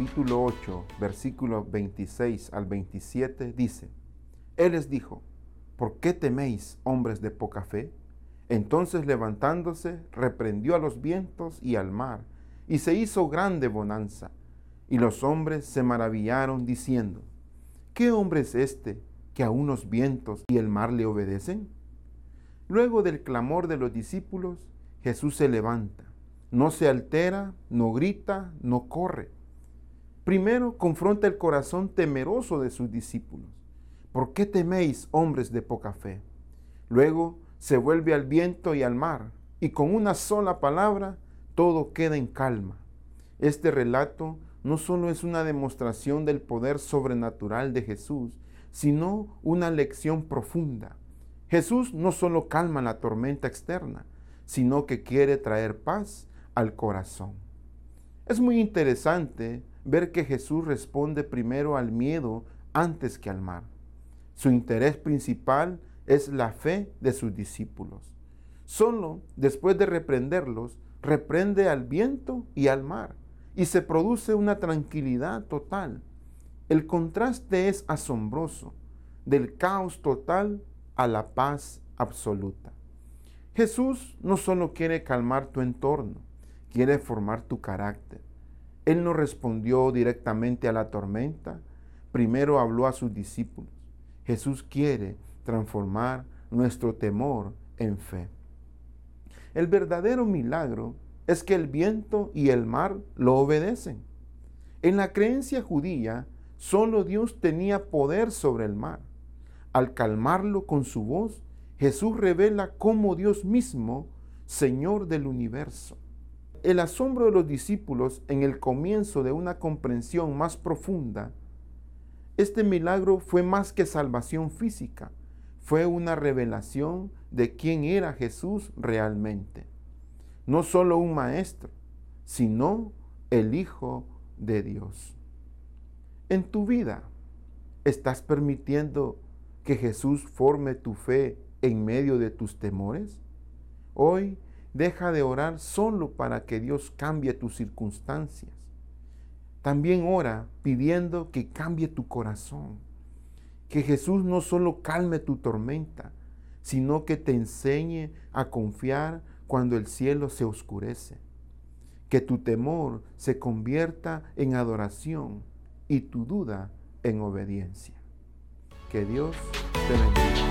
capítulo 8, versículos 26 al 27, dice: Él les dijo: ¿por qué teméis, hombres de poca fe? Entonces, levantándose, reprendió a los vientos y al mar, y se hizo grande bonanza. Y los hombres se maravillaron, diciendo: ¿qué hombre es este, que aun los vientos y el mar le obedecen? Luego del clamor de los discípulos, Jesús se levanta. No se altera, no grita, no corre. Primero confronta el corazón temeroso de sus discípulos. ¿Por qué teméis, hombres de poca fe? Luego se vuelve al viento y al mar, y con una sola palabra todo queda en calma. Este relato no solo es una demostración del poder sobrenatural de Jesús, sino una lección profunda. Jesús no solo calma la tormenta externa, sino que quiere traer paz al corazón. Es muy interesante ver que Jesús responde primero al miedo antes que al mar. Su interés principal es la fe de sus discípulos. Solo después de reprenderlos, reprende al viento y al mar, y se produce una tranquilidad total. El contraste es asombroso, del caos total a la paz absoluta. Jesús no solo quiere calmar tu entorno, quiere formar tu carácter. Él no respondió directamente a la tormenta, primero habló a sus discípulos. Jesús quiere transformar nuestro temor en fe. El verdadero milagro es que el viento y el mar lo obedecen. En la creencia judía, solo Dios tenía poder sobre el mar. Al calmarlo con su voz, Jesús revela cómo Dios mismo, Señor del universo. El asombro de los discípulos en el comienzo de una comprensión más profunda. Este milagro fue más que salvación física, fue una revelación de quién era Jesús realmente. No solo un maestro, sino el Hijo de Dios. En tu vida, ¿estás permitiendo que Jesús forme tu fe en medio de tus temores? Hoy, deja de orar solo para que Dios cambie tus circunstancias. También ora pidiendo que cambie tu corazón. Que Jesús no solo calme tu tormenta, sino que te enseñe a confiar cuando el cielo se oscurece. Que tu temor se convierta en adoración y tu duda en obediencia. Que Dios te bendiga.